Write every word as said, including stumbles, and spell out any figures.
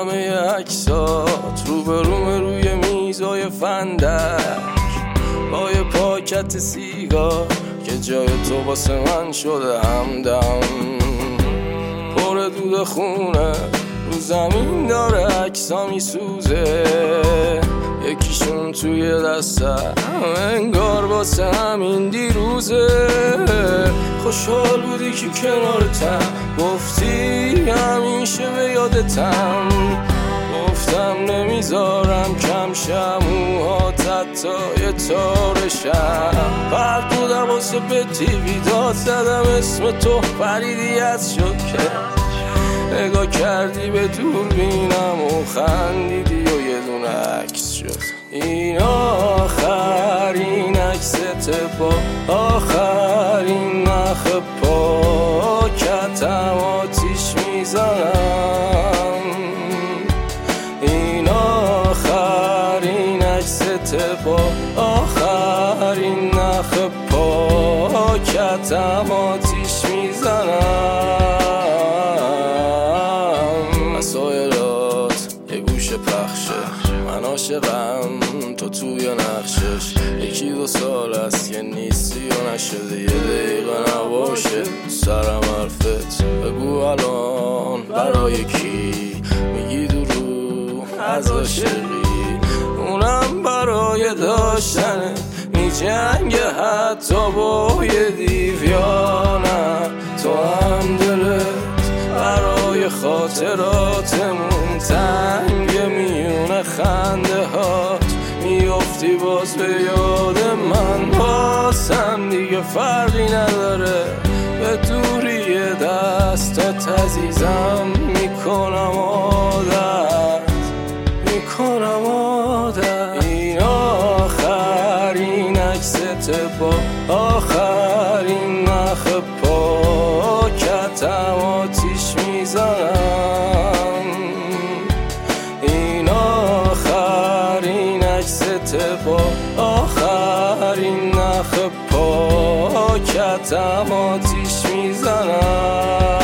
همه عکسات رو به روم روی میزای فندک با یه پاکت سیگار که جای تو واسه من شده همدم. پر دود خونه رو زمین داره عکسا میسوزه، یکیشون توی دستم انگار واسه همین دیروزه. خوشحال بودی که کنارتم، گفتی همیشه به یادتم. گفتم نمیذارم کم شم موهات حتی یه تارشم. پرد بودم واسه به تیوی داد زدم اسم تو پریدی از شکه. نگاه کردی به دور بینم و خندیدی و یه دونه عکس شد. این آخرین عکست با آخرین نخ پاکتم آتیش میزنم. این آخرین عکست با آخرین نخ پاکتم آتیش میزنم. پخشه من عاشقم تو توی نقشش، یکی دو سال است که نیستی و نشده یه دقیقه نباشه سرم حرفت. بگو الان برای کی میگی درو از عاشقی؟ اونم برای داشتنه میجنگه حتی با یه دیو یا نه. تو هم دلت برای خاطراتمون تنگ میونه خنده هات میافتی باز به یاد من. باسم دیگه فرقی نداره به دوری دستات عزیزم میکنم عادت میکنم عادت. این آخرین عکست با آخرین نخ پاکتم آتیش میزنم. این آخرین عکست با آخرین نخ پاکتم آتیش میزنم.